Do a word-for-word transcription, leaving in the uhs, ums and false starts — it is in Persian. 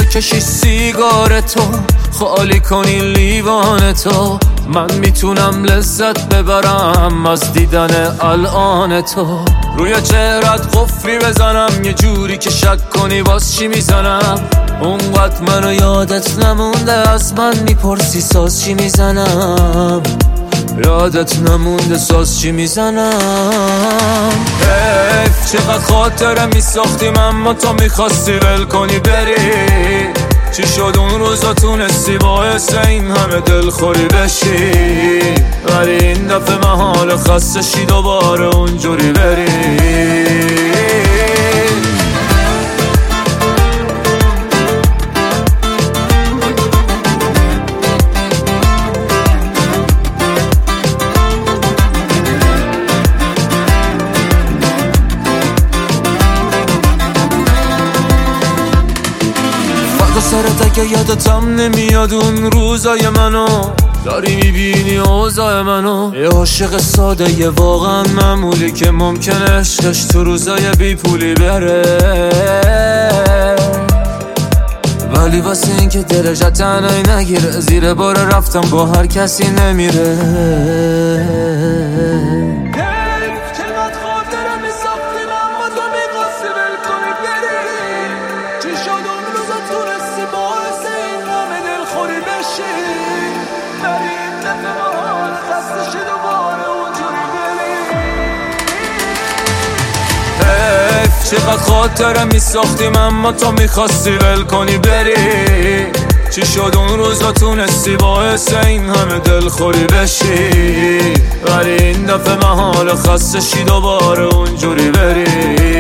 بکشی سیگار تو، خالی کنی لیوان تو، من میتونم لذت ببرم از دیدن الان تو. روی چهرت قفلی بزنم یه جوری که شک کنی باز چی میزنم. اونقدر منو یادت نمونده از من میپرسی ساز چی میزنم. یادت نمونده ساز چی میزنم. حیف چقدر خاطره میساختیم اما تو میخواستی ول کنی بری. چی شد اون روزا تونستی باعث این همه دلخوری بشی، ولی این دفعه محال خسته شی دوباره اونجوری بری. سرت اگه یادتم نمیاد اون روزای منو، داری میبینی اوضاع منو. یه عاشق ساده یه واقعا معمولی که ممکنه عشقش تو روزای بی پولی بره، ولی واسه این که دلش تنهایی نگیره زیر بار رفتم با هر کسی نمیره. چقدر خاطره میساختیم اما تو میخواستی ول کنی بری. چی شد اون روزا تونستی باعث این همه دلخوری بشی، ولی این دفعه محال خسته شی دوباره اونجوری بری.